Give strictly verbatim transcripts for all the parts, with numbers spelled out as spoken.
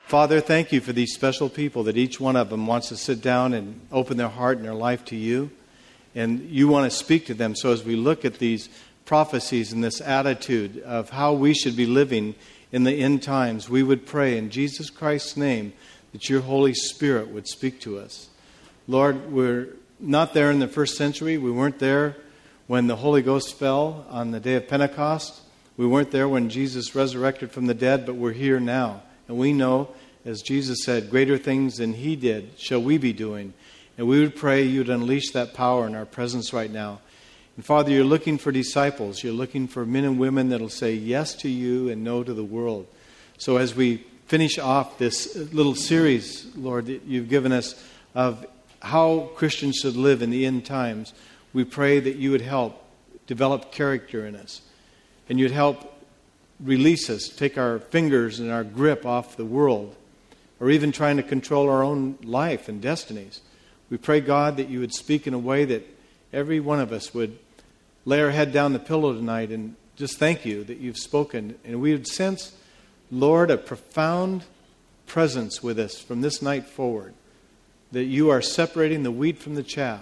Father, thank you for these special people that each one of them wants to sit down and open their heart and their life to you. And you want to speak to them. So as we look at these prophecies and this attitude of how we should be living in the end times, we would pray in Jesus Christ's name that your Holy Spirit would speak to us. Lord, we're not there in the first century. We weren't there when the Holy Ghost fell on the day of Pentecost. We weren't there when Jesus resurrected from the dead, but we're here now. And we know, as Jesus said, greater things than he did shall we be doing. And we would pray you'd unleash that power in our presence right now. And Father, you're looking for disciples. You're looking for men and women that'll say yes to you and no to the world. So as we finish off this little series, Lord, that you've given us of how Christians should live in the end times, we pray that you would help develop character in us. And you'd help release us, take our fingers and our grip off the world, or even trying to control our own life and destinies. We pray, God, that you would speak in a way that every one of us would lay our head down the pillow tonight and just thank you that you've spoken. And we would sense, Lord, a profound presence with us from this night forward, that you are separating the wheat from the chaff,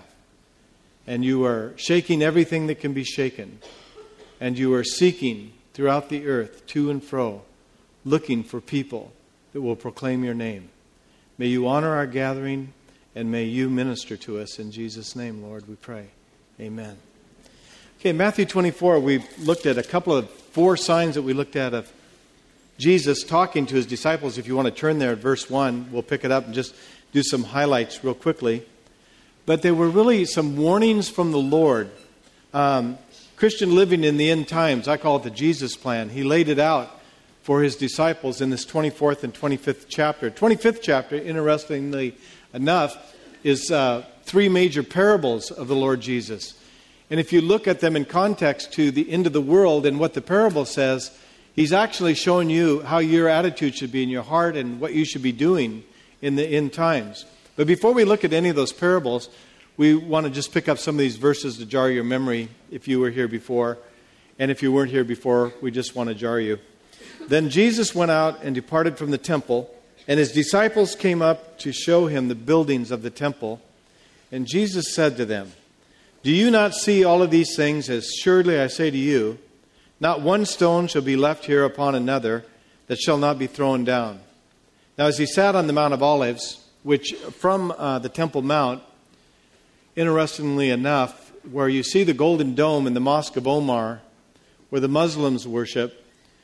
and you are shaking everything that can be shaken, and you are seeking throughout the earth, to and fro, looking for people that will proclaim your name. May you honor our gathering, and may you minister to us. In Jesus' name, Lord, we pray. Amen. Okay, Matthew twenty-four, we've looked at a couple of four signs that we looked at of Jesus talking to his disciples. If you want to turn there at verse one, we'll pick it up and just do some highlights real quickly. But they were really some warnings from the Lord. Um, Christian living in the end times, I call it the Jesus plan. He laid it out for his disciples in this twenty-fourth and twenty-fifth chapter. twenty-fifth chapter, interestingly enough, is uh, three major parables of the Lord Jesus. And if you look at them in context to the end of the world and what the parable says, he's actually showing you how your attitude should be in your heart and what you should be doing in the end times. But before we look at any of those parables, we want to just pick up some of these verses to jar your memory if you were here before. And if you weren't here before, we just want to jar you. Then Jesus went out and departed from the temple, and his disciples came up to show him the buildings of the temple. And Jesus said to them, "Do you not see all of these things? As surely I say to you, not one stone shall be left here upon another that shall not be thrown down." Now as he sat on the Mount of Olives, which from uh, the Temple Mount, interestingly enough, where you see the Golden Dome in the Mosque of Omar, where the Muslims worship,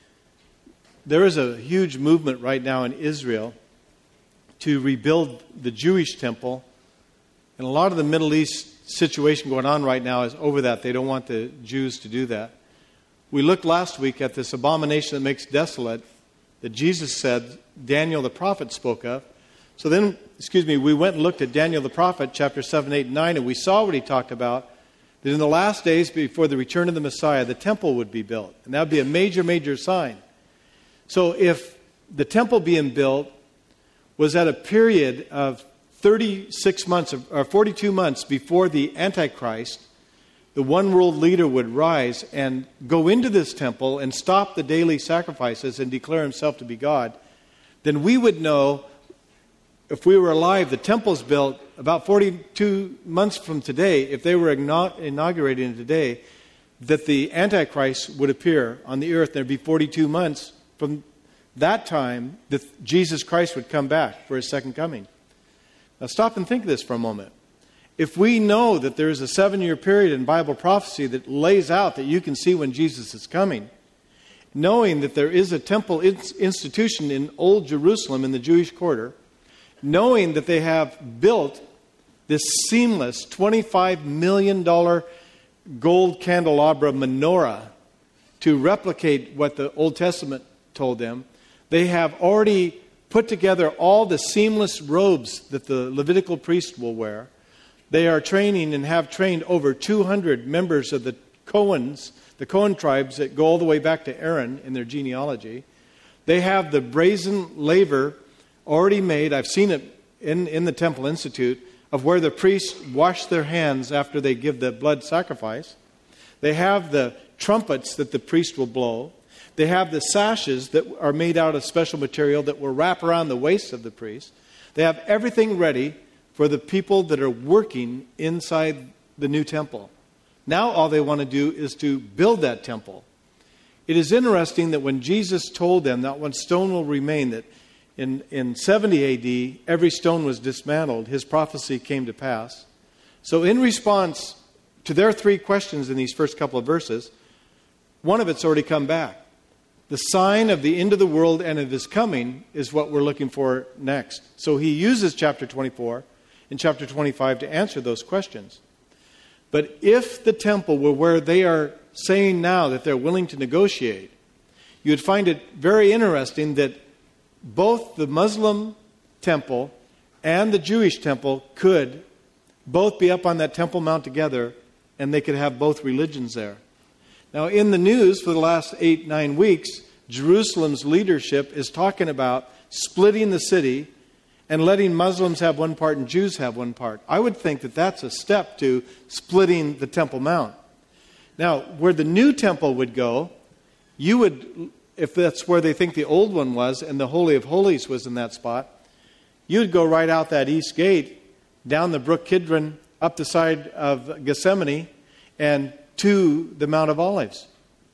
there is a huge movement right now in Israel to rebuild the Jewish temple. And a lot of the Middle East situation going on right now is over that. They don't want the Jews to do that. We looked last week at this abomination that makes desolate that Jesus said Daniel the prophet spoke of. So then, excuse me, we went and looked at Daniel the prophet, chapter seven, eight, and nine, and we saw what he talked about, that in the last days before the return of the Messiah, the temple would be built. And that would be a major, major sign. So if the temple being built was at a period of thirty-six months, or forty-two months before the Antichrist, the one world leader would rise and go into this temple and stop the daily sacrifices and declare himself to be God, then we would know, if we were alive, the temple's built about forty-two months from today, if they were inaugurated today, that the Antichrist would appear on the earth. There'd be forty-two months from that time that Jesus Christ would come back for his second coming. Now stop and think of this for a moment. If we know that there is a seven-year period in Bible prophecy that lays out that you can see when Jesus is coming, knowing that there is a temple institution in Old Jerusalem in the Jewish quarter, knowing that they have built this seamless twenty-five million dollars gold candelabra menorah to replicate what the Old Testament told them, they have already put together all the seamless robes that the Levitical priest will wear. They are training and have trained over two hundred members of the Cohens, the Cohen tribes that go all the way back to Aaron in their genealogy. They have the brazen laver already made. I've seen it in, in the Temple Institute, of where the priests wash their hands after they give the blood sacrifice. They have the trumpets that the priest will blow. They have the sashes that are made out of special material that will wrap around the waist of the priest. They have everything ready for the people that are working inside the new temple. Now all they want to do is to build that temple. It is interesting that when Jesus told them not one stone will remain, that in, in seventy A D, every stone was dismantled, his prophecy came to pass. So in response to their three questions in these first couple of verses, one of it's already come back. The sign of the end of the world and of his coming is what we're looking for next. So he uses chapter twenty-four and chapter twenty-five to answer those questions. But if the temple were where they are saying now that they're willing to negotiate, you would find it very interesting that both the Muslim temple and the Jewish temple could both be up on that Temple Mount together, and they could have both religions there. Now, in the news for the last eight, nine weeks, Jerusalem's leadership is talking about splitting the city and letting Muslims have one part and Jews have one part. I would think that that's a step to splitting the Temple Mount. Now, where the new temple would go, you would, if that's where they think the old one was and the Holy of Holies was in that spot, you would go right out that east gate, down the Brook Kidron, up the side of Gethsemane, and to the Mount of Olives.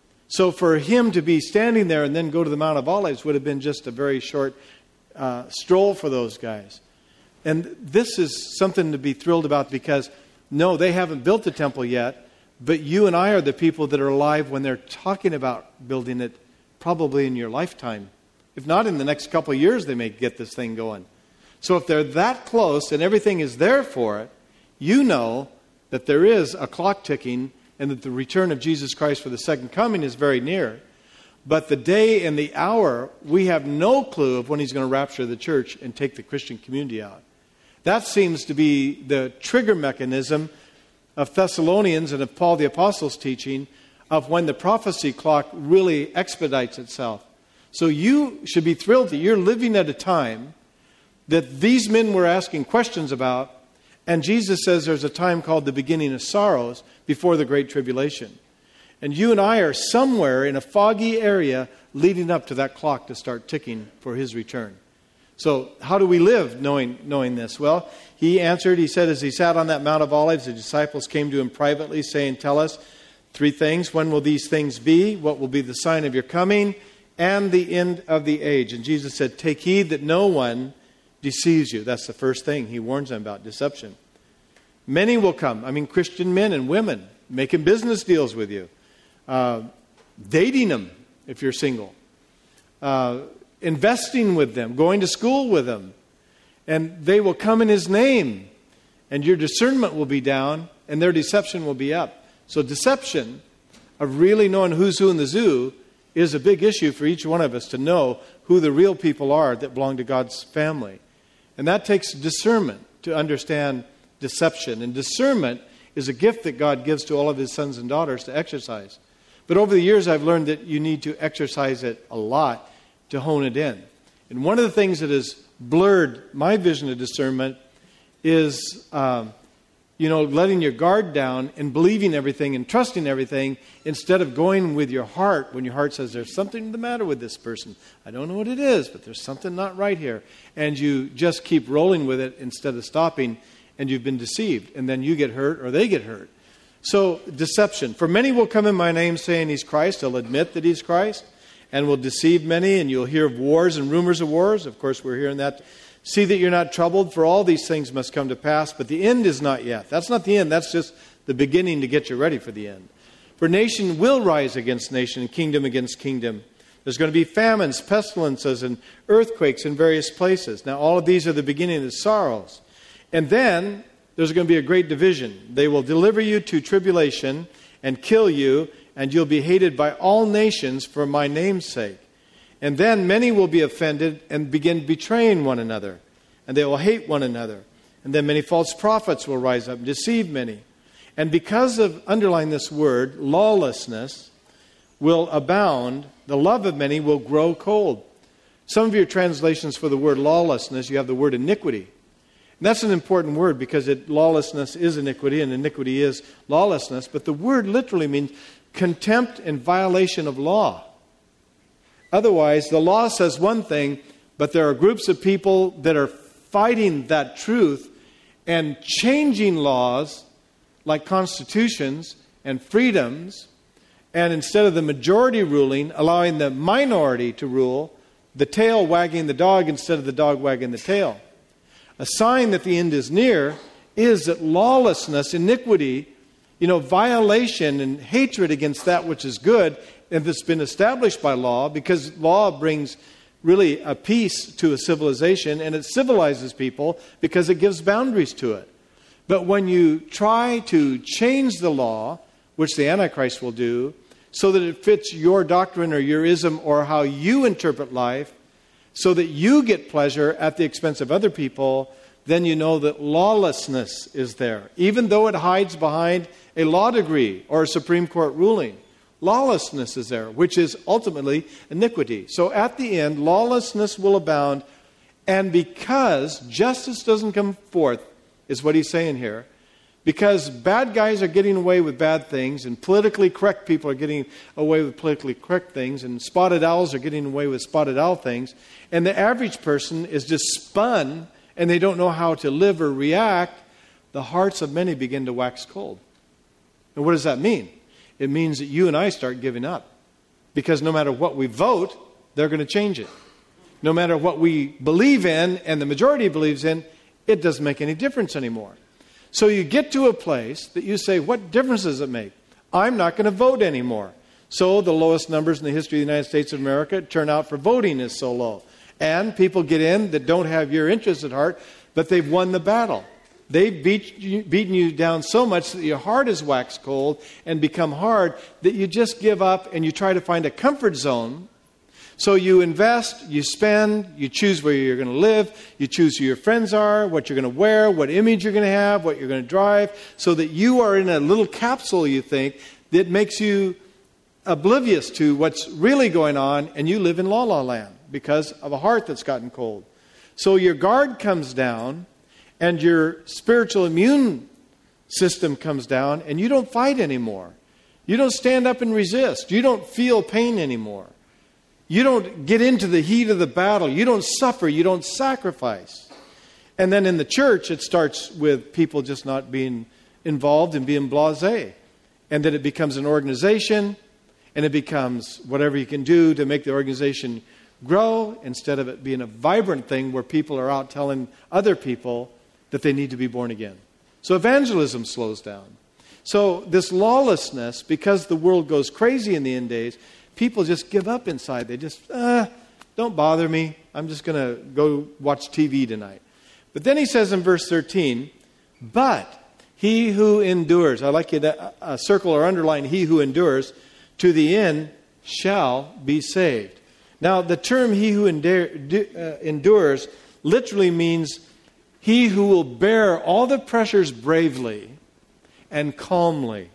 So for him to be standing there and then go to the Mount of Olives would have been just a very short uh, stroll for those guys. And this is something to be thrilled about, because no, they haven't built the temple yet, but you and I are the people that are alive when they're talking about building it, probably in your lifetime. If not in the next couple of years, they may get this thing going. So if they're that close and everything is there for it, you know that there is a clock ticking and that the return of Jesus Christ for the second coming is very near. But the day and the hour, we have no clue of when he's going to rapture the church and take the Christian community out. That seems to be the trigger mechanism of Thessalonians and of Paul the Apostle's teaching of when the prophecy clock really expedites itself. So you should be thrilled that you're living at a time that these men were asking questions about, and Jesus says there's a time called the beginning of sorrows before the Great Tribulation. And you and I are somewhere in a foggy area leading up to that clock to start ticking for his return. So how do we live knowing, knowing this? Well, he answered, he said, as he sat on that Mount of Olives, the disciples came to him privately saying, tell us three things. When will these things be? What will be the sign of your coming and the end of the age? And Jesus said, take heed that no one deceives you. That's the first thing he warns them about, deception. Many will come, I mean Christian men and women, making business deals with you, uh, dating them if you're single, uh, investing with them, going to school with them, and they will come in his name, and your discernment will be down, and their deception will be up. So deception of really knowing who's who in the zoo is a big issue for each one of us, to know who the real people are that belong to God's family. And that takes discernment to understand deception. And discernment is a gift that God gives to all of his sons and daughters to exercise. But over the years, I've learned that you need to exercise it a lot to hone it in. And one of the things that has blurred my vision of discernment is, um, you know, letting your guard down and believing everything and trusting everything instead of going with your heart when your heart says there's something the matter with this person. I don't know what it is, but there's something not right here. And you just keep rolling with it instead of stopping, and you've been deceived. And then you get hurt or they get hurt. So, deception. For many will come in my name saying he's Christ. They'll admit that he's Christ and will deceive many. And you'll hear of wars and rumors of wars. Of course, we're hearing that. See that you're not troubled, for all these things must come to pass. But the end is not yet. That's not the end. That's just the beginning to get you ready for the end. For nation will rise against nation and kingdom against kingdom. There's going to be famines, pestilences, and earthquakes in various places. Now, all of these are the beginning of the sorrows. And then there's going to be a great division. They will deliver you to tribulation and kill you, and you'll be hated by all nations for my name's sake. And then many will be offended and begin betraying one another, and they will hate one another. And then many false prophets will rise up and deceive many. And because of, underline this word, lawlessness will abound, the love of many will grow cold. Some of your translations for the word lawlessness, you have the word iniquity. And that's an important word because it, lawlessness is iniquity and iniquity is lawlessness. But the word literally means contempt and violation of law. Otherwise, the law says one thing, but there are groups of people that are fighting that truth and changing laws like constitutions and freedoms, and instead of the majority ruling, allowing the minority to rule, the tail wagging the dog instead of the dog wagging the tail. A sign that the end is near is that lawlessness, iniquity, you know, violation and hatred against that which is good, and that's been established by law, because law brings really a peace to a civilization, and it civilizes people because it gives boundaries to it. But when you try to change the law, which the Antichrist will do, so that it fits your doctrine or your ism or how you interpret life, so that you get pleasure at the expense of other people, then you know that lawlessness is there. Even though it hides behind a law degree or a Supreme Court ruling, lawlessness is there, which is ultimately iniquity. So at the end, lawlessness will abound, and because justice doesn't come forth, is what he's saying here, because bad guys are getting away with bad things, and politically correct people are getting away with politically correct things, and spotted owls are getting away with spotted owl things, and the average person is just spun, and they don't know how to live or react, the hearts of many begin to wax cold. And what does that mean? It means that you and I start giving up. Because no matter what we vote, they're going to change it. No matter what we believe in, and the majority believes in, it doesn't make any difference anymore. So you get to a place that you say, what difference does it make? I'm not going to vote anymore. So the lowest numbers in the history of the United States of America, turnout for voting is so low. And people get in that don't have your interests at heart, but they've won the battle. They've beat you, beaten you down so much that your heart has waxed cold and become hard that you just give up and you try to find a comfort zone. So you invest, you spend, you choose where you're going to live, you choose who your friends are, what you're going to wear, what image you're going to have, what you're going to drive, so that you are in a little capsule, you think, that makes you oblivious to what's really going on, and you live in la-la land because of a heart that's gotten cold. So your guard comes down, and your spiritual immune system comes down, and you don't fight anymore. You don't stand up and resist. You don't feel pain anymore. You don't get into the heat of the battle. You don't suffer. You don't sacrifice. And then in the church, it starts with people just not being involved and being blasé. And then it becomes an organization, and it becomes whatever you can do to make the organization grow, instead of it being a vibrant thing where people are out telling other people that they need to be born again. So evangelism slows down. So this lawlessness, because the world goes crazy in the end days, people just give up inside. They just, ah, don't bother me. I'm just going to go watch T V tonight. But then he says in verse thirteen, but he who endures, I like you to uh, circle or underline he who endures, to the end shall be saved. Now, the term he who endure, uh, endures literally means he who will bear all the pressures bravely and calmly.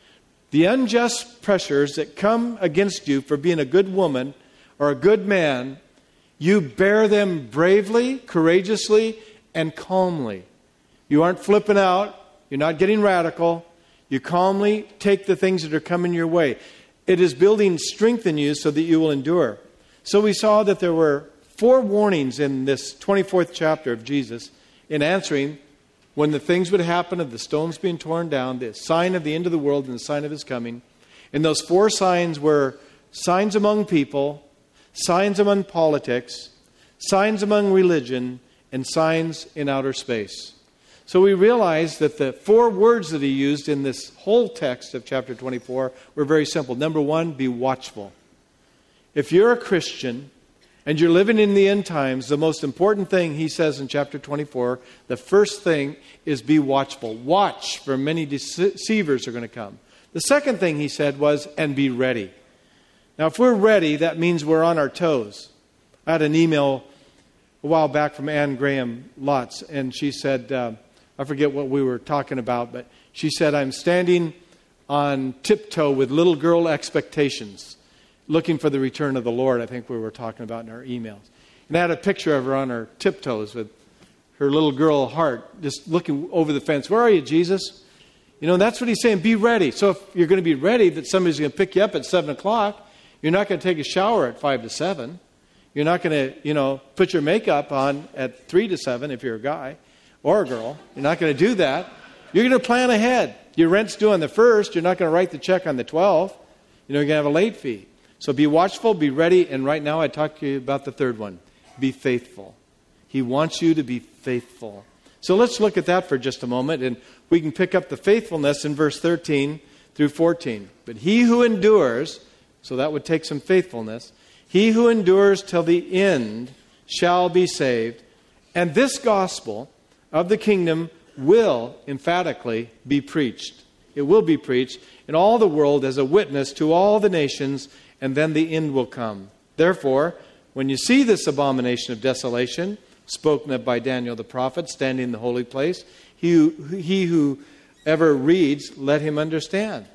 The unjust pressures that come against you for being a good woman or a good man, you bear them bravely, courageously, and calmly. You aren't flipping out. You're not getting radical. You calmly take the things that are coming your way. It is building strength in you so that you will endure. So we saw that there were four warnings in this twenty-fourth chapter of Jesus in answering when the things would happen of the stones being torn down, the sign of the end of the world and the sign of his coming. And those four signs were signs among people, signs among politics, signs among religion, and signs in outer space. So we realize that the four words that he used in this whole text of chapter twenty-four were very simple. Number one, be watchful. If you're a Christian and you're living in the end times, the most important thing he says in chapter twenty-four, the first thing is be watchful. Watch, for many deceivers are going to come. The second thing he said was, and be ready. Now, if we're ready, that means we're on our toes. I had an email a while back from Anne Graham Lotz, and she said, uh, I forget what we were talking about, but she said, I'm standing on tiptoe with little girl expectations, looking for the return of the Lord, I think we were talking about in our emails. And I had a picture of her on her tiptoes with her little girl heart just looking over the fence. Where are you, Jesus? You know, that's what he's saying. Be ready. So if you're going to be ready that somebody's going to pick you up at seven o'clock, You're not going to take a shower at five to seven. You're not going to, you know, put your makeup on at three to seven if you're a guy or a girl. You're not going to do that. You're going to plan ahead. Your rent's due on the first. You're not going to write the check on the twelfth. You know, you're going to have a late fee. So be watchful, be ready. And right now I talk to you about the third one. Be faithful. He wants you to be faithful. So let's look at that for just a moment. And we can pick up the faithfulness in verse thirteen through fourteen. But he who endures, so that would take some faithfulness, he who endures till the end shall be saved. And this gospel of the kingdom will emphatically be preached. It will be preached in all the world as a witness to all the nations, and then the end will come. Therefore, when you see this abomination of desolation, spoken of by Daniel the prophet, standing in the holy place, he who, he who ever reads, let him understand.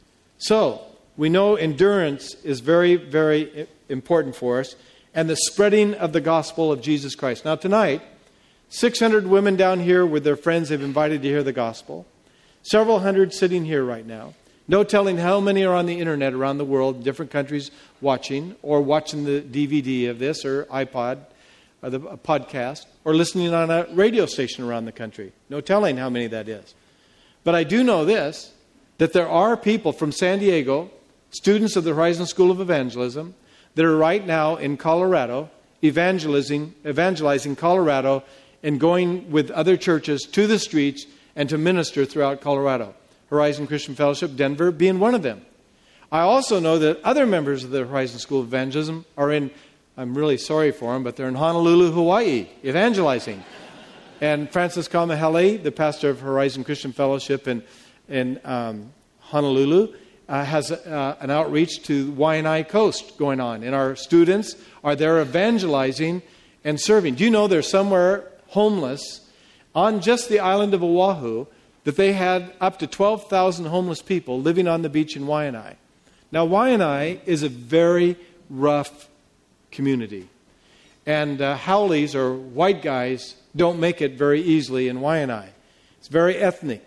So, we know endurance is very, very important for us, and the spreading of the gospel of Jesus Christ. Now tonight, six hundred women down here with their friends they've invited to hear the gospel. Several hundred sitting here right now. No telling how many are on the internet around the world, different countries watching, or watching the D V D of this, or iPod, or the podcast, or listening on a radio station around the country. No telling how many that is. But I do know this, that there are people from San Diego, students of the Horizon School of Evangelism, that are right now in Colorado, evangelizing, evangelizing Colorado, and going with other churches to the streets and to minister throughout Colorado. Horizon Christian Fellowship, Denver, being one of them. I also know that other members of the Horizon School of Evangelism are in, I'm really sorry for them, but they're in Honolulu, Hawaii, evangelizing. And Francis Kamahele, the pastor of Horizon Christian Fellowship in, in um, Honolulu, uh, has uh, an outreach to Waianae Coast going on. And our students are there evangelizing and serving. Do you know there's somewhere homeless on just the island of Oahu that they had up to twelve thousand homeless people living on the beach in Waianae? Now, Waianae is a very rough community. And uh, haoles, or white guys, don't make it very easily in Waianae. It's very ethnic.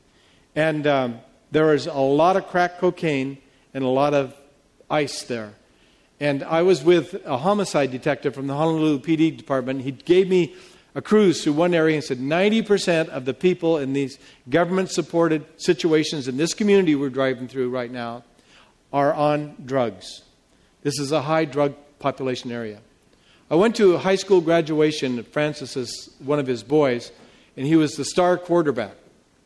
And um, there is a lot of crack cocaine and a lot of ice there. And I was with a homicide detective from the Honolulu P D department. He gave me a cruise through one area and said ninety percent of the people in these government-supported situations in this community we're driving through right now are on drugs. This is a high drug population area. I went to a high school graduation at Francis's, one of his boys, and he was the star quarterback.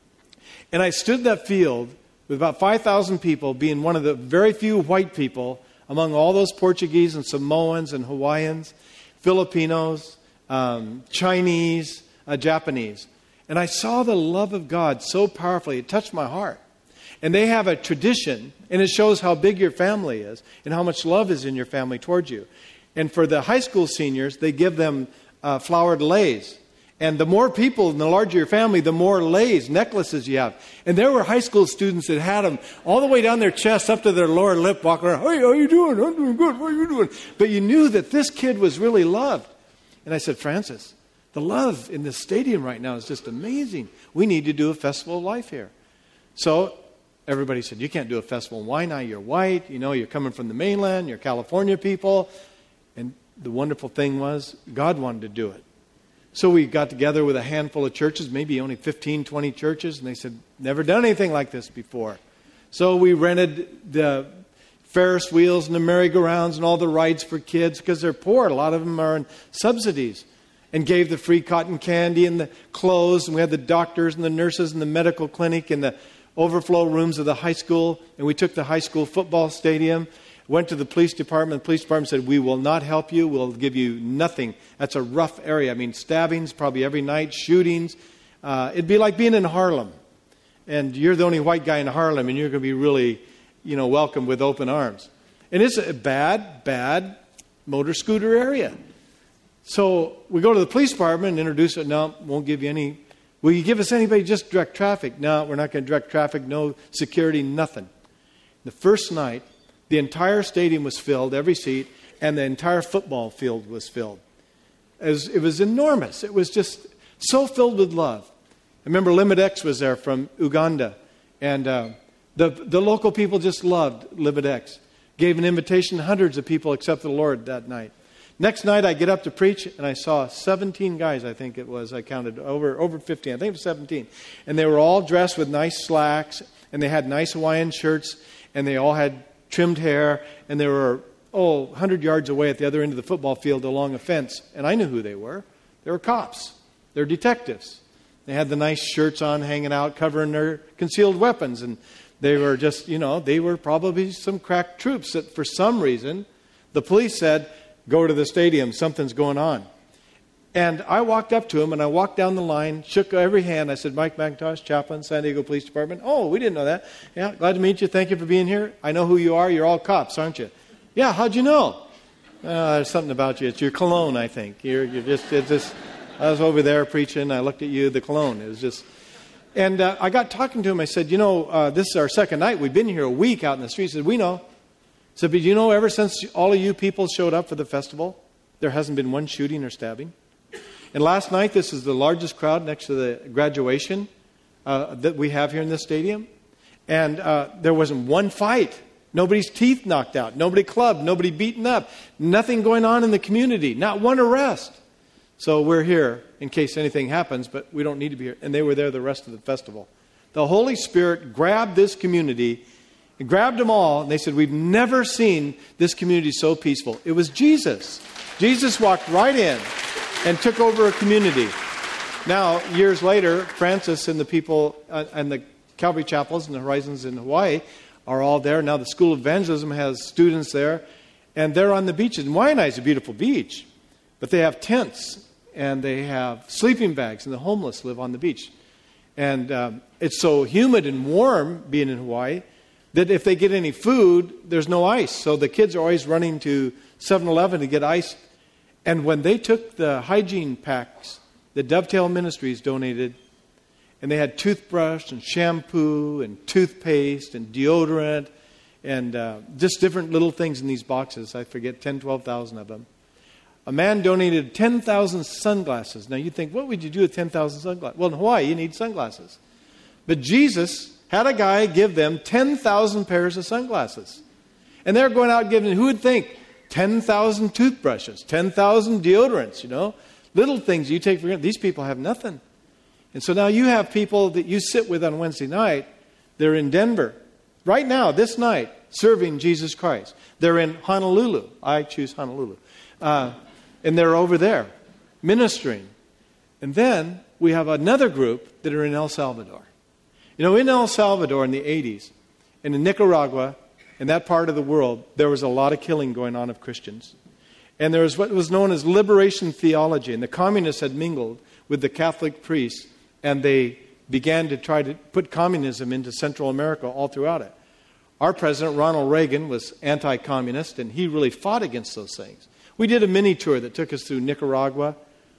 And I stood in that field with about five thousand people, being one of the very few white people among all those Portuguese and Samoans and Hawaiians, Filipinos, Um, Chinese, uh, Japanese. And I saw the love of God so powerfully. It touched my heart. And they have a tradition, and it shows how big your family is and how much love is in your family towards you. And for the high school seniors, they give them uh, flowered leis. And the more people and the larger your family, the more leis, necklaces you have. And there were high school students that had them all the way down their chest up to their lower lip, walking around, hey, how you doing? I'm doing good. What are you doing? But you knew that this kid was really loved. And I said, Francis, the love in this stadium right now is just amazing. We need to do a festival of life here. So everybody said, you can't do a festival in Waianae. You're white. You know, you're coming from the mainland. You're California people. And the wonderful thing was, God wanted to do it. So we got together with a handful of churches, maybe only fifteen, twenty churches. And they said, never done anything like this before. So we rented the Ferris wheels and the merry-go-rounds and all the rides for kids because they're poor. A lot of them are on subsidies. And gave the free cotton candy and the clothes. And we had the doctors and the nurses and the medical clinic and the overflow rooms of the high school. And we took the high school football stadium. Went to the police department. The police department said, we will not help you. We'll give you nothing. That's a rough area. I mean, stabbings probably every night, shootings. Uh, it'd be like being in Harlem. And you're the only white guy in Harlem and you're going to be really, you know, welcome with open arms. And it's a bad, bad motor scooter area. So we go to the police department and introduce it. No, won't give you any. Will you give us anybody just direct traffic? No, we're not going to direct traffic. No security, nothing. The first night, the entire stadium was filled, every seat, and the entire football field was filled. It was, it was enormous. It was just so filled with love. I remember Limidex was there from Uganda, and uh, the the local people just loved Limidex. Gave an invitation. Hundreds of people accepted the Lord that night. Next night, I get up to preach, and I saw seventeen guys, I think it was. I counted over over fifteen. I think it was seventeen. And they were all dressed with nice slacks, and they had nice Hawaiian shirts, and they all had trimmed hair, and they were, oh, one hundred yards away at the other end of the football field along a fence. And I knew who they were. They were cops. They're detectives. They had the nice shirts on, hanging out, covering their concealed weapons. And they were just, you know, they were probably some crack troops that for some reason the police said, go to the stadium, something's going on. And I walked up to him, and I walked down the line, shook every hand. I said, Mike McIntosh, chaplain, San Diego Police Department. Oh, we didn't know that. Yeah, glad to meet you. Thank you for being here. I know who you are. You're all cops, aren't you? Yeah, how'd you know? Uh, there's something about you. It's your cologne, I think. You're, you're just, it's just, I was over there preaching. I looked at you, the cologne. It was just... And uh, I got talking to him. I said, you know, uh, this is our second night. We've been here a week out in the street. He said, we know. I said, but you know, ever since all of you people showed up for the festival, there hasn't been one shooting or stabbing. And last night, this is the largest crowd next to the graduation uh, that we have here in this stadium. And uh, there wasn't one fight. Nobody's teeth knocked out. Nobody clubbed. Nobody beaten up. Nothing going on in the community. Not one arrest. So we're here in case anything happens, but we don't need to be here. And they were there the rest of the festival. The Holy Spirit grabbed this community, and grabbed them all, and they said, we've never seen this community so peaceful. It was Jesus. Jesus walked right in and took over a community. Now, years later, Francis and the people uh, and the Calvary Chapels and the Horizons in Hawaii are all there. Now the School of Evangelism has students there, and they're on the beaches. And Waianae is a beautiful beach, but they have tents, and they have sleeping bags, and the homeless live on the beach. And um, it's so humid and warm being in Hawaii that if they get any food, there's no ice. So the kids are always running to seven eleven to get ice. And when they took the hygiene packs that Dovetail Ministries donated, and they had toothbrush and shampoo and toothpaste and deodorant and uh, just different little things in these boxes. I forget, ten, twelve thousand of them. A man donated ten thousand sunglasses. Now you think, what would you do with ten thousand sunglasses? Well, in Hawaii, you need sunglasses. But Jesus had a guy give them ten thousand pairs of sunglasses. And they're going out giving, who would think, ten thousand toothbrushes, ten thousand deodorants, you know, little things you take for granted. These people have nothing. And so now you have people that you sit with on Wednesday night. They're in Denver right now, this night, serving Jesus Christ. They're in Honolulu. I choose Honolulu. Uh, and they're over there ministering. And then we have another group that are in El Salvador. You know, in El Salvador in the eighties, and in Nicaragua, in that part of the world, there was a lot of killing going on of Christians. And there was what was known as liberation theology. And the communists had mingled with the Catholic priests, and they began to try to put communism into Central America all throughout it. Our president, Ronald Reagan, was anti-communist, and he really fought against those things. We did a mini tour that took us through Nicaragua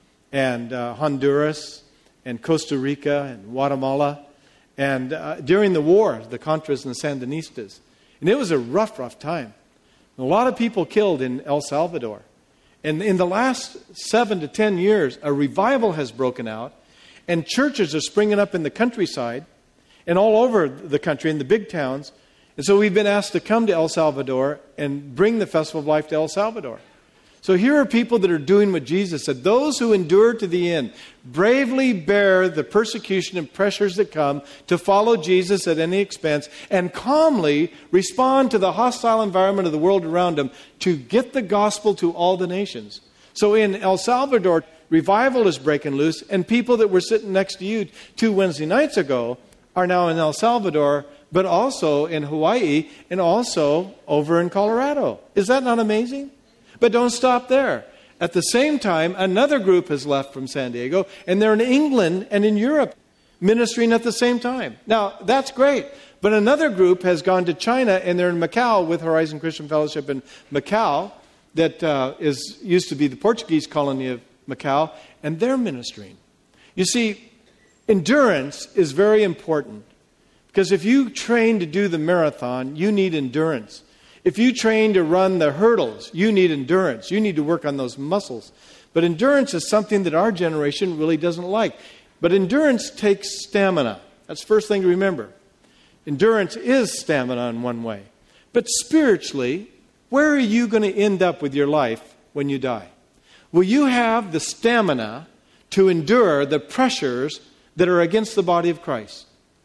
and uh, Honduras and Costa Rica and Guatemala. And uh, during the war, the Contras and the Sandinistas. And it was a rough, rough time. A lot of people killed in El Salvador. And in the last seven to ten years, a revival has broken out. And churches are springing up in the countryside and all over the country, in the big towns. And so we've been asked to come to El Salvador and bring the Festival of Life to El Salvador. So here are people that are doing what Jesus said. Those who endure to the end, bravely bear the persecution and pressures that come to follow Jesus at any expense, and calmly respond to the hostile environment of the world around them to get the gospel to all the nations. So in El Salvador, revival is breaking loose, and people that were sitting next to you two Wednesday nights ago are now in El Salvador, but also in Hawaii, and also over in Colorado. Is that not amazing? But don't stop there. At the same time, another group has left from San Diego, and they're in England and in Europe ministering at the same time. Now, that's great. But another group has gone to China, and they're in Macau with Horizon Christian Fellowship in Macau, that uh, is used to be the Portuguese colony of Macau, and they're ministering. You see, endurance is very important, because if you train to do the marathon, you need endurance. If you train to run the hurdles, you need endurance. You need to work on those muscles. But endurance is something that our generation really doesn't like. But endurance takes stamina. That's the first thing to remember. Endurance is stamina in one way. But spiritually, where are you going to end up with your life when you die? Will you have the stamina to endure the pressures that are against the body of Christ?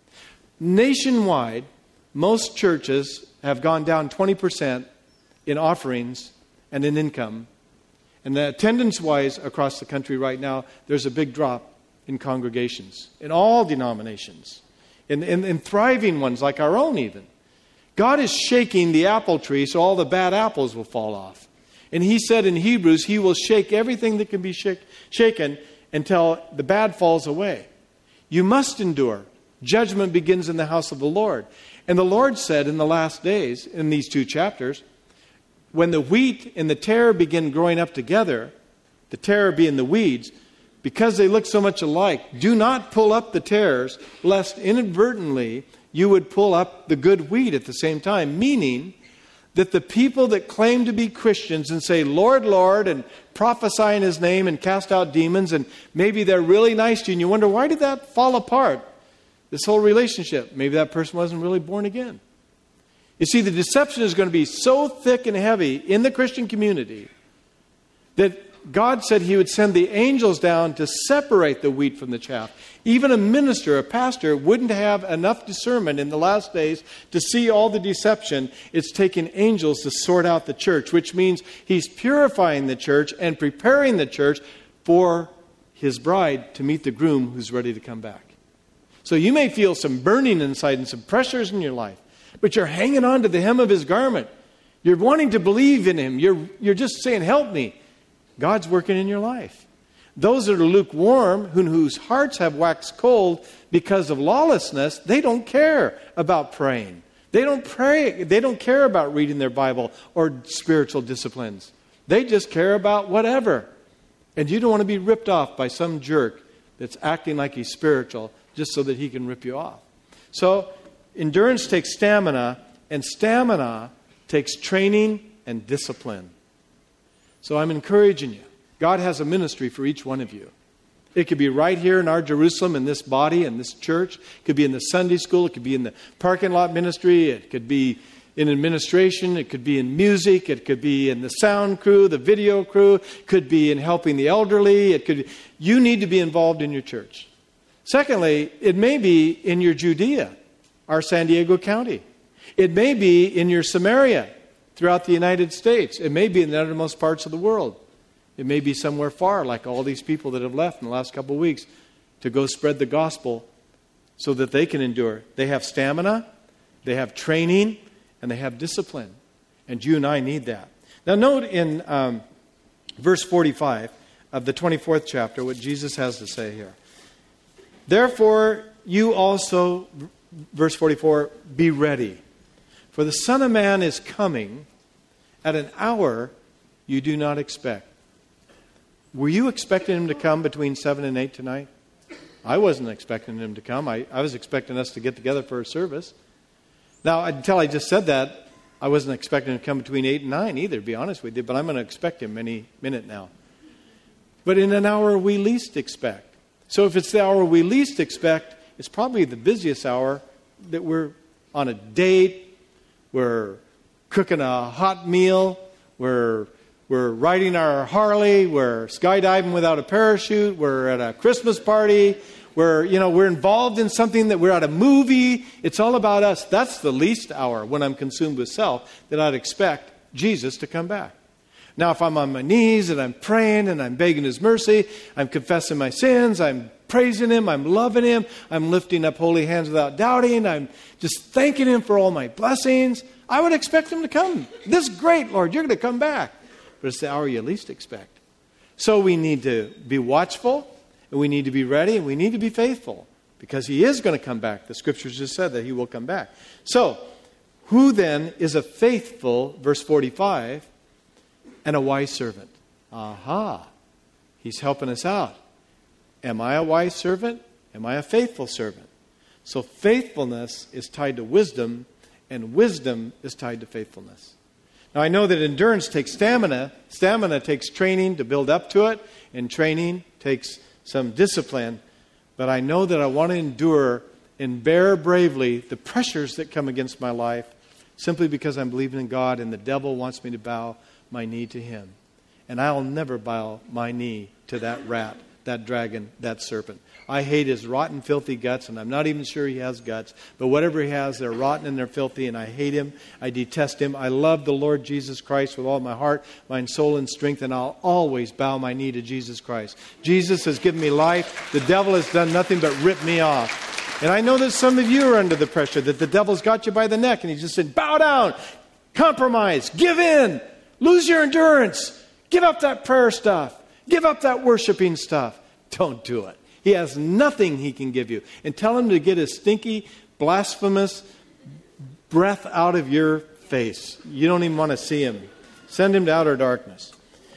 Nationwide, most churches have gone down twenty percent in offerings and in income. And attendance-wise across the country right now, there's a big drop in congregations, in all denominations, in, in, in thriving ones like our own even. God is shaking the apple tree so all the bad apples will fall off. And He said in Hebrews, He will shake everything that can be shake, shaken until the bad falls away. You must endure. Judgment begins in the house of the Lord. And the Lord said in the last days, in these two chapters, when the wheat and the tare begin growing up together, the tare being the weeds, because they look so much alike, do not pull up the tares, lest inadvertently you would pull up the good wheat at the same time. Meaning that the people that claim to be Christians and say, Lord, Lord, and prophesy in His name and cast out demons, and maybe they're really nice to you, and you wonder, why did that fall apart? This whole relationship. Maybe that person wasn't really born again. You see, the deception is going to be so thick and heavy in the Christian community that God said He would send the angels down to separate the wheat from the chaff. Even a minister, a pastor, wouldn't have enough discernment in the last days to see all the deception. It's taking angels to sort out the church, which means He's purifying the church and preparing the church for His bride to meet the groom who's ready to come back. So you may feel some burning inside and some pressures in your life, but you're hanging on to the hem of His garment. You're wanting to believe in Him. You're, you're just saying, help me. God's working in your life. Those that are lukewarm, who, whose hearts have waxed cold because of lawlessness, they don't care about praying. They don't pray. They don't care about reading their Bible or spiritual disciplines. They just care about whatever. And you don't want to be ripped off by some jerk that's acting like he's spiritual just so that he can rip you off. So endurance takes stamina, and stamina takes training and discipline. So I'm encouraging you. God has a ministry for each one of you. It could be right here in our Jerusalem, in this body, in this church. It could be in the Sunday school. It could be in the parking lot ministry. It could be in administration. It could be in music. It could be in the sound crew, the video crew. It could be in helping the elderly. It could. You need to be involved in your church. Secondly, it may be in your Judea, our San Diego County. It may be in your Samaria throughout the United States. It may be in the uttermost parts of the world. It may be somewhere far, like all these people that have left in the last couple of weeks to go spread the gospel so that they can endure. They have stamina, they have training, and they have discipline. And you and I need that. Now note in um, verse forty-five of the twenty-fourth chapter what Jesus has to say here. Therefore, you also, verse forty-four, be ready. For the Son of Man is coming at an hour you do not expect. Were you expecting Him to come between seven and eight tonight? I wasn't expecting Him to come. I, I was expecting us to get together for a service. Now, until I just said that, I wasn't expecting Him to come between eight and nine either, to be honest with you. But I'm going to expect Him any minute now. But in an hour we least expect. So if it's the hour we least expect, it's probably the busiest hour that we're on a date, we're cooking a hot meal, we're we're riding our Harley, we're skydiving without a parachute, we're at a Christmas party, we're you know we're involved in something, that we're at a movie. It's all about us. That's the least hour when I'm consumed with self that I'd expect Jesus to come back. Now, if I'm on my knees and I'm praying and I'm begging His mercy, I'm confessing my sins, I'm praising Him, I'm loving Him, I'm lifting up holy hands without doubting, I'm just thanking Him for all my blessings, I would expect Him to come. This is great, Lord, you're going to come back. But it's the hour you least expect. So we need to be watchful, and we need to be ready, and we need to be faithful, because He is going to come back. The Scriptures just said that He will come back. So, who then is a faithful, verse forty-five, and a wise servant? Aha. He's helping us out. Am I a wise servant? Am I a faithful servant? So faithfulness is tied to wisdom, and wisdom is tied to faithfulness. Now I know that endurance takes stamina. Stamina takes training to build up to it, and training takes some discipline. But I know that I want to endure and bear bravely the pressures that come against my life simply because I'm believing in God and the devil wants me to bow my knee to him. And I'll never bow my knee to that rat, that dragon, that serpent. I hate his rotten, filthy guts, and I'm not even sure he has guts. But whatever he has, they're rotten and they're filthy, and I hate him. I detest him. I love the Lord Jesus Christ with all my heart, mind, soul, and strength, and I'll always bow my knee to Jesus Christ. Jesus has given me life. The devil has done nothing but rip me off. And I know that some of you are under the pressure, that the devil's got you by the neck, and he's just said, bow down, compromise, give in, lose your endurance, give up that prayer stuff, give up that worshiping stuff. Don't do it. He has nothing he can give you. And tell him to get his stinky, blasphemous breath out of your face. You don't even want to see him. Send him to outer darkness.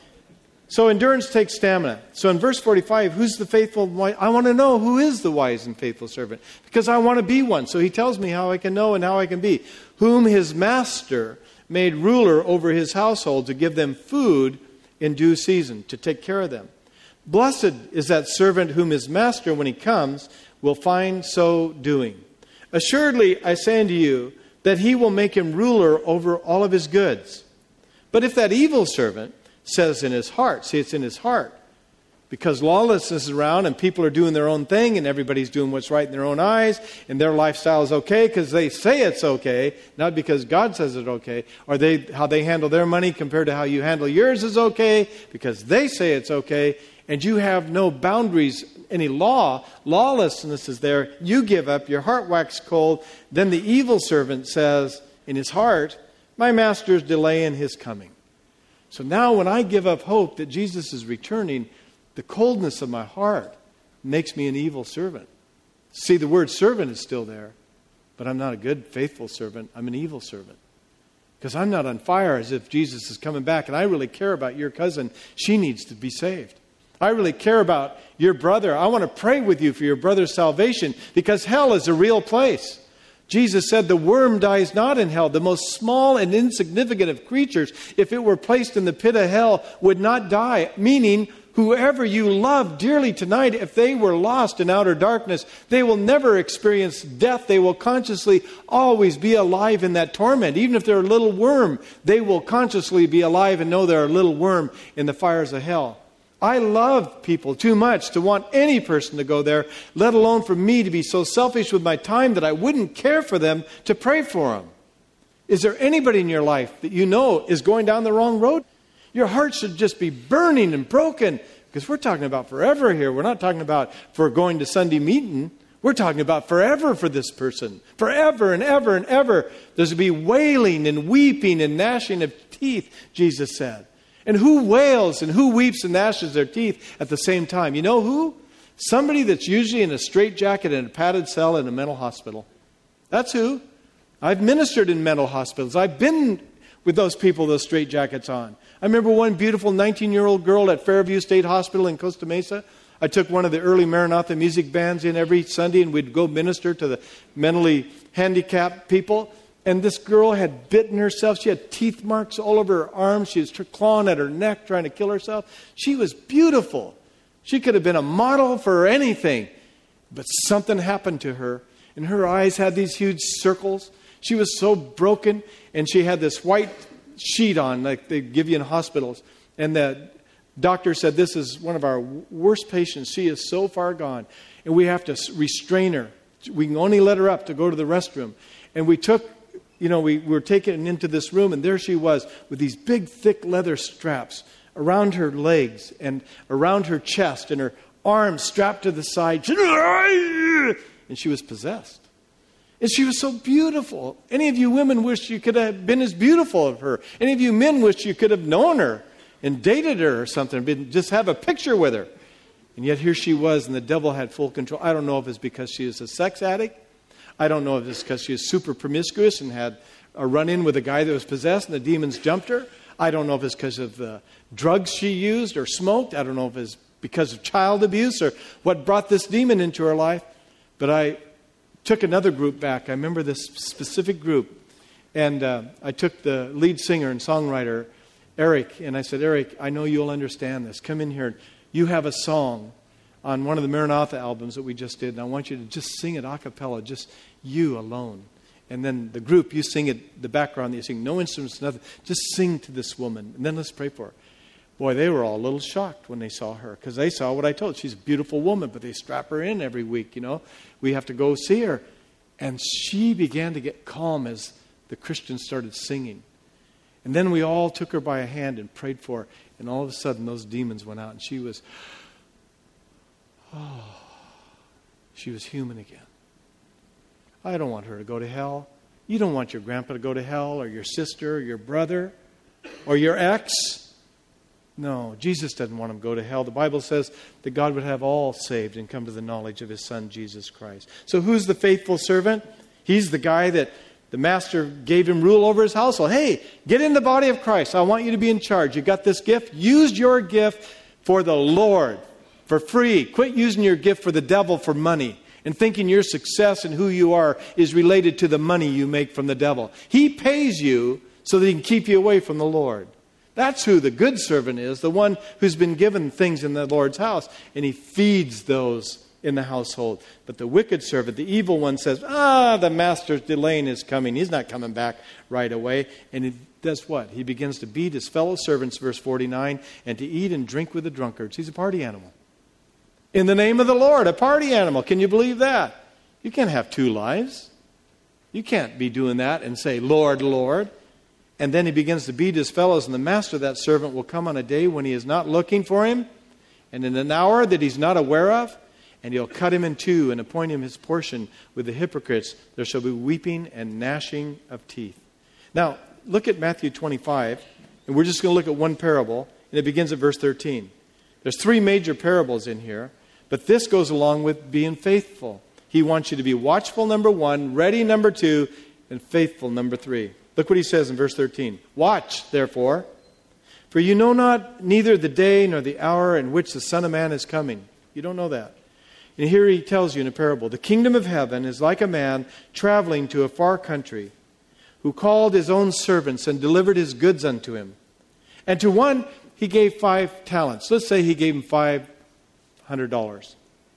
So endurance takes stamina. So in verse forty-five, who's the faithful? I want to know who is the wise and faithful servant, because I want to be one. So he tells me how I can know and how I can be. Whom his master made ruler over his household to give them food in due season, to take care of them. Blessed is that servant whom his master, when he comes, will find so doing. Assuredly, I say unto you, that he will make him ruler over all of his goods. But if that evil servant says in his heart, see, it's in his heart, because lawlessness is around and people are doing their own thing and everybody's doing what's right in their own eyes and their lifestyle is okay because they say it's okay, not because God says it's okay, or they how they handle their money compared to how you handle yours is okay because they say it's okay, and you have no boundaries, any law, lawlessness is there, you give up, your heart waxes cold, then the evil servant says in his heart, my master's delaying his coming. So now when I give up hope that Jesus is returning, the coldness of my heart makes me an evil servant. See, the word servant is still there, but I'm not a good, faithful servant. I'm an evil servant. Because I'm not on fire as if Jesus is coming back, and I really care about your cousin. She needs to be saved. I really care about your brother. I want to pray with you for your brother's salvation, because hell is a real place. Jesus said the worm dies not in hell. The most small and insignificant of creatures, if it were placed in the pit of hell, would not die. Meaning, whoever you love dearly tonight, if they were lost in outer darkness, they will never experience death. They will consciously always be alive in that torment. Even if they're a little worm, they will consciously be alive and know they're a little worm in the fires of hell. I love people too much to want any person to go there, let alone for me to be so selfish with my time that I wouldn't care for them to pray for them. Is there anybody in your life that you know is going down the wrong road? Your heart should just be burning and broken, because we're talking about forever here. We're not talking about for going to Sunday meeting. We're talking about forever for this person. Forever and ever and ever. There's to be wailing and weeping and gnashing of teeth, Jesus said. And who wails and who weeps and gnashes their teeth at the same time? You know who? Somebody that's usually in a straitjacket in a padded cell in a mental hospital. That's who. I've ministered in mental hospitals. I've been with those people, those straitjackets on. I remember one beautiful nineteen-year-old girl at Fairview State Hospital in Costa Mesa. I took one of the early Maranatha music bands in every Sunday, and we'd go minister to the mentally handicapped people. And this girl had bitten herself. She had teeth marks all over her arms. She was clawing at her neck, trying to kill herself. She was beautiful. She could have been a model for anything. But something happened to her, and her eyes had these huge circles. She was so broken, and she had this white sheet on, like they give you in hospitals. And the doctor said, this is one of our worst patients. She is so far gone, and we have to restrain her. We can only let her up to go to the restroom. And we took... You know, we, we were taken into this room, and there she was with these big, thick leather straps around her legs and around her chest and her arms strapped to the side. And she was possessed. And she was so beautiful. Any of you women wish you could have been as beautiful as her. Any of you men wish you could have known her and dated her or something, been, just have a picture with her. And yet here she was, and the devil had full control. I don't know if it's because she is a sex addict. I don't know if it's because she was super promiscuous and had a run-in with a guy that was possessed and the demons jumped her. I don't know if it's because of the drugs she used or smoked. I don't know if it's because of child abuse or what brought this demon into her life. But I took another group back. I remember this specific group. And uh, I took the lead singer and songwriter, Eric, and I said, Eric, I know you'll understand this. Come in here. You have a song on one of the Maranatha albums that we just did, and I want you to just sing it a cappella, just you alone. And then the group, you sing it, the background, you sing no instruments, nothing. Just sing to this woman, and then let's pray for her. Boy, they were all a little shocked when they saw her, because they saw what I told. She's a beautiful woman, but they strap her in every week, you know. We have to go see her. And she began to get calm as the Christians started singing. And then we all took her by a hand and prayed for her. And all of a sudden, those demons went out, and she was, oh, she was human again. I don't want her to go to hell. You don't want your grandpa to go to hell, or your sister, or your brother, or your ex. No, Jesus doesn't want him to go to hell. The Bible says that God would have all saved and come to the knowledge of his Son, Jesus Christ. So who's the faithful servant? He's the guy that the master gave him rule over his household. Hey, get in the body of Christ. I want you to be in charge. You got this gift? Use your gift for the Lord, for free. Quit using your gift for the devil, for money, and thinking your success and who you are is related to the money you make from the devil. He pays you so that he can keep you away from the Lord. That's who the good servant is, the one who's been given things in the Lord's house, and he feeds those in the household. But the wicked servant, the evil one, says, ah, the master's delaying his coming. He's not coming back right away. And he does what? He begins to beat his fellow servants, verse forty-nine, and to eat and drink with the drunkards. He's a party animal. In the name of the Lord, a party animal. Can you believe that? You can't have two lives. You can't be doing that and say, Lord, Lord. And then he begins to beat his fellows, and the master of that servant will come on a day when he is not looking for him, and in an hour that he's not aware of, and he'll cut him in two and appoint him his portion with the hypocrites. There shall be weeping and gnashing of teeth. Now, look at Matthew twenty-five, and we're just going to look at one parable, and it begins at verse thirteen. There's three major parables in here, but this goes along with being faithful. He wants you to be watchful, number one, ready, number two, and faithful, number three. Look what he says in verse thirteen. Watch, therefore, for you know not neither the day nor the hour in which the Son of Man is coming. You don't know that. And here he tells you in a parable, the kingdom of heaven is like a man traveling to a far country, who called his own servants and delivered his goods unto him. And to one he gave five talents. Let's say he gave him five hundred dollars.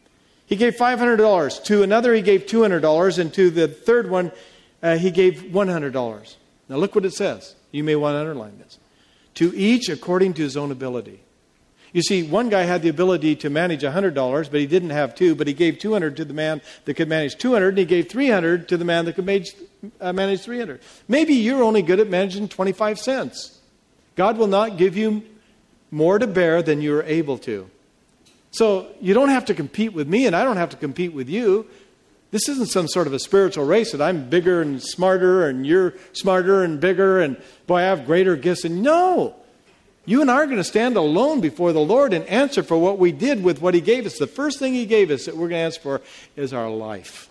He gave five hundred dollars. To another he gave two hundred dollars. And to the third one uh, he gave one hundred dollars. Now look what it says. You may want to underline this. To each according to his own ability. You see, one guy had the ability to manage one hundred dollars, but he didn't have two, but he gave two hundred dollars to the man that could manage two hundred dollars, and he gave three hundred dollars to the man that could manage, uh, manage three hundred dollars. Maybe you're only good at managing twenty-five cents. God will not give you more to bear than you're able to. So you don't have to compete with me, and I don't have to compete with you. This isn't some sort of a spiritual race that I'm bigger and smarter, and you're smarter and bigger, and boy, I have greater gifts. And no! You and I are going to stand alone before the Lord and answer for what we did with what he gave us. The first thing he gave us that we're going to answer for is our life,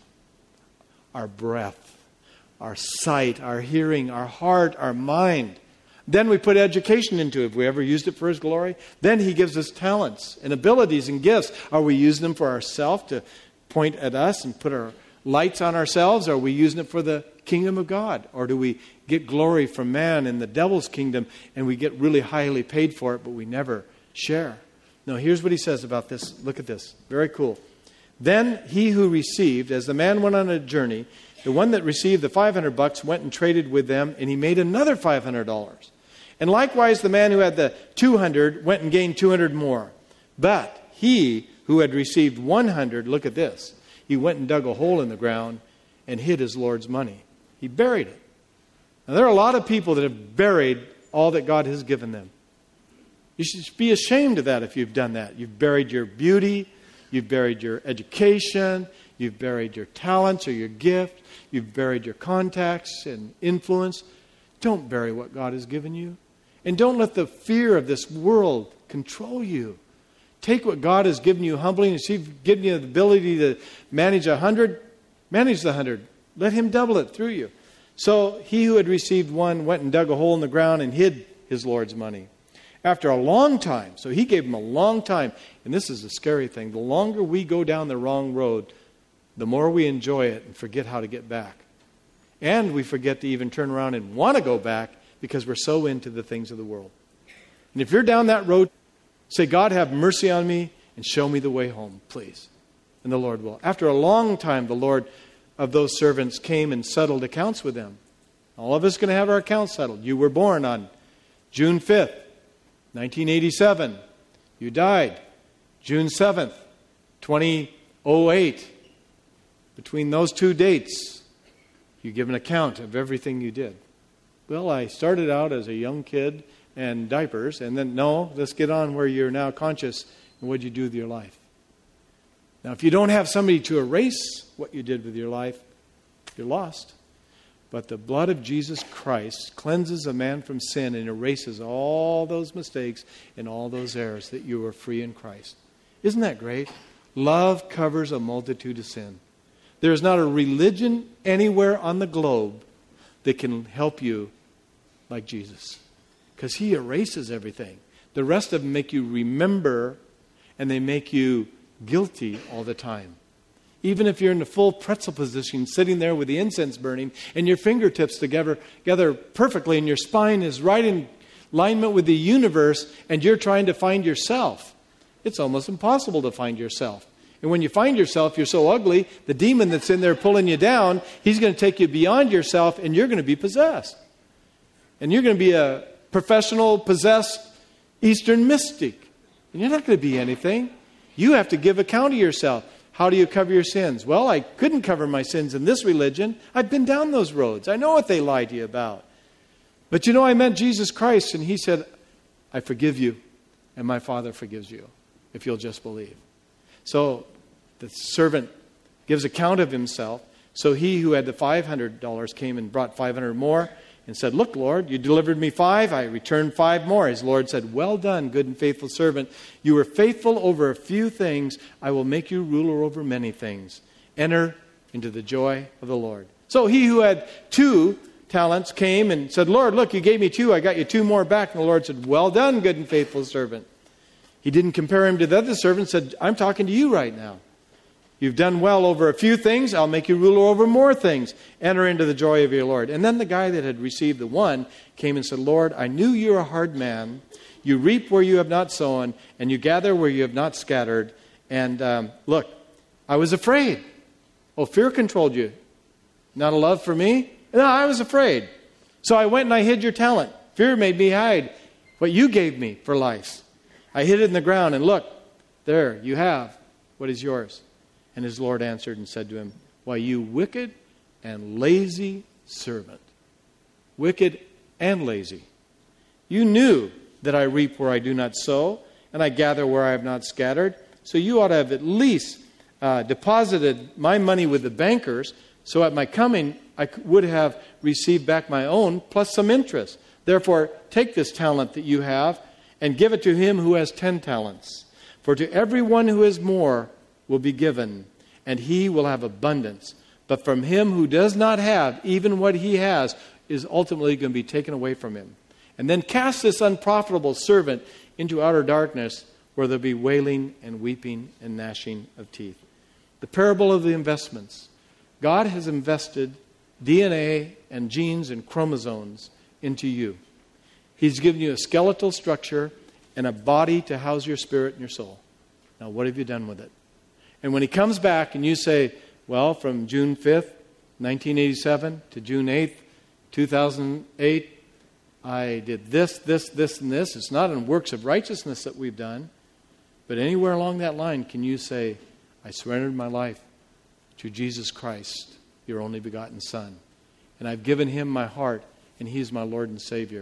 our breath, our sight, our hearing, our heart, our mind. Then we put education into it. Have we ever used it for his glory? Then he gives us talents and abilities and gifts. Are we using them for ourselves to point at us and put our lights on ourselves? Are we using it for the kingdom of God? Or do we get glory from man in the devil's kingdom and we get really highly paid for it, but we never share? No, here's what he says about this. Look at this. Very cool. Then he who received, as the man went on a journey, the one that received the five hundred bucks went and traded with them, and he made another five hundred dollars. And likewise, the man who had the two hundred went and gained two hundred more. But he who had received one hundred, look at this, he went and dug a hole in the ground and hid his Lord's money. He buried it. Now, there are a lot of people that have buried all that God has given them. You should be ashamed of that if you've done that. You've buried your beauty. You've buried your education. You've buried your talents or your gift. You've buried your contacts and influence. Don't bury what God has given you. And don't let the fear of this world control you. Take what God has given you humbly, and if He's given you the ability to manage a hundred, manage the hundred. Let Him double it through you. So he who had received one went and dug a hole in the ground and hid his Lord's money. After a long time, so he gave him a long time, and this is a scary thing, the longer we go down the wrong road, the more we enjoy it and forget how to get back. And we forget to even turn around and want to go back because we're so into the things of the world. And if you're down that road, say, God, have mercy on me and show me the way home, please. And the Lord will. After a long time, the Lord of those servants came and settled accounts with them. All of us are going to have our accounts settled. You were born on June fifth, nineteen eighty-seven. You died June seventh, twenty oh eight. Between those two dates, you give an account of everything you did. Well, I started out as a young kid and diapers, and then, no, let's get on where you're now conscious and what you do with your life. Now, if you don't have somebody to erase what you did with your life, you're lost. But the blood of Jesus Christ cleanses a man from sin and erases all those mistakes and all those errors that you were free in Christ. Isn't that great? Love covers a multitude of sin. There is not a religion anywhere on the globe that can help you like Jesus, because He erases everything. The rest of them make you remember, and they make you guilty all the time. Even if you're in the full pretzel position, sitting there with the incense burning, and your fingertips together, together perfectly, and your spine is right in alignment with the universe, and you're trying to find yourself, it's almost impossible to find yourself. And when you find yourself, you're so ugly, the demon that's in there pulling you down, he's going to take you beyond yourself, and you're going to be possessed. And you're going to be a professional, possessed Eastern mystic. And you're not going to be anything. You have to give account of yourself. How do you cover your sins? Well, I couldn't cover my sins in this religion. I've been down those roads. I know what they lie to you about. But you know, I met Jesus Christ, and He said, I forgive you, and my Father forgives you, if you'll just believe. So the servant gives account of himself. So he who had the five hundred dollars came and brought five hundred more and said, look, Lord, you delivered me five. I returned five more. His Lord said, well done, good and faithful servant. You were faithful over a few things. I will make you ruler over many things. Enter into the joy of the Lord. So he who had two talents came and said, Lord, look, you gave me two. I got you two more back. And the Lord said, well done, good and faithful servant. He didn't compare him to the other servants. Said, I'm talking to you right now. You've done well over a few things. I'll make you ruler over more things. Enter into the joy of your Lord. And then the guy that had received the one came and said, Lord, I knew you're a hard man. You reap where you have not sown, and you gather where you have not scattered. And um, look, I was afraid. Oh, fear controlled you. Not a love for me? No, I was afraid. So I went and I hid your talent. Fear made me hide what you gave me for life. I hid it in the ground, and look, there you have what is yours. And his Lord answered and said to him, why, you wicked and lazy servant. Wicked and lazy. You knew that I reap where I do not sow, and I gather where I have not scattered. So you ought to have at least uh, deposited my money with the bankers, so at my coming I would have received back my own, plus some interest. Therefore, take this talent that you have, and give it to him who has ten talents. For to everyone who has more will be given, and he will have abundance. But from him who does not have, even what he has is ultimately going to be taken away from him. And then cast this unprofitable servant into outer darkness, where there'll be wailing and weeping and gnashing of teeth. The parable of the investments. God has invested D N A and genes and chromosomes into you. He's given you a skeletal structure and a body to house your spirit and your soul. Now, what have you done with it? And when he comes back and you say, well, from June fifth, nineteen eighty-seven to June eighth, two thousand eight, I did this, this, this, and this. It's not in works of righteousness that we've done. But anywhere along that line, can you say, I surrendered my life to Jesus Christ, your only begotten Son. And I've given him my heart, and he's my Lord and Savior.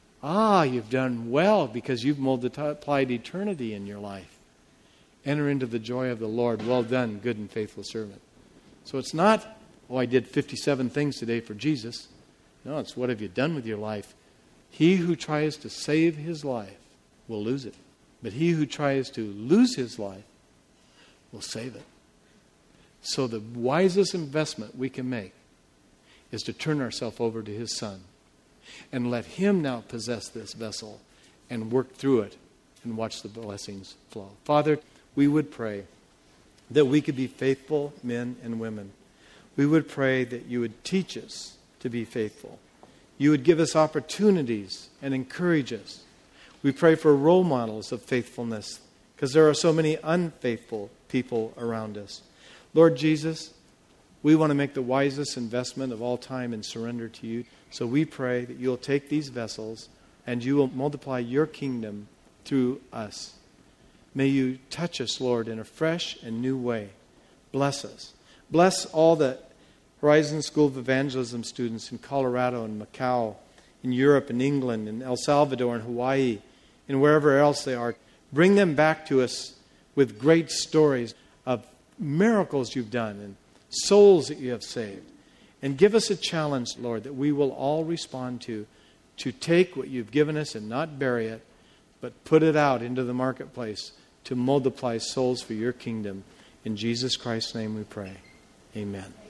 Ah, you've done well because you've multiplied eternity in your life. Enter into the joy of the Lord. Well done, good and faithful servant. So it's not, oh, I did fifty-seven things today for Jesus. No, it's what have you done with your life? He who tries to save his life will lose it. But he who tries to lose his life will save it. So the wisest investment we can make is to turn ourselves over to his Son and let him now possess this vessel and work through it and watch the blessings flow. Father, we would pray that we could be faithful men and women. We would pray that you would teach us to be faithful. You would give us opportunities and encourage us. We pray for role models of faithfulness because there are so many unfaithful people around us. Lord Jesus, We want to make the wisest investment of all time and surrender to you. So we pray that you'll take these vessels and you will multiply your kingdom through us. May you touch us, Lord, in a fresh and new way. Bless us. Bless all the Horizon School of Evangelism students in Colorado and Macau, in Europe and England, in El Salvador and Hawaii, and wherever else they are. Bring them back to us with great stories of miracles you've done and souls that you have saved. And give us a challenge, Lord, that we will all respond to, to take what you've given us and not bury it, but put it out into the marketplace to multiply souls for your kingdom. In Jesus Christ's name we pray. Amen.